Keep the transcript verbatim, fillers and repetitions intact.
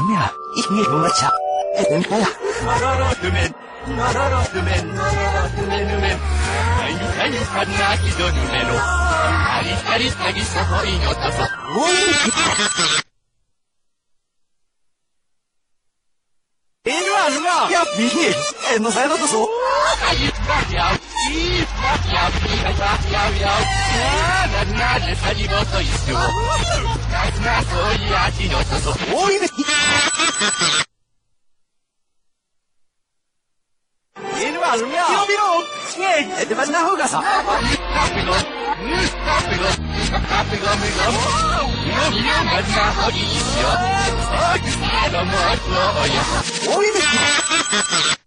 呀，一我操，哎呀！ マロロヌメン、マロロヌメン、マロロヌメヌメン。かゆかゆかなひどぬめろ。カリカリカリそほいのとそ。 おい。哎呀什么？呀，你哎，侬啥都不说。 哎呀，呀，咦，呀，呀呀呀，啊，那那是啥地方所以说？那那所以啊，这种说说。 おいね。哎呀什么呀？有没有？哎，这把哪好干啥？ 咖啡咯，嗯，咖啡咯，咖啡咯，没咯。有没有那那好意思哦？啊，这怎么说呀？ おいね。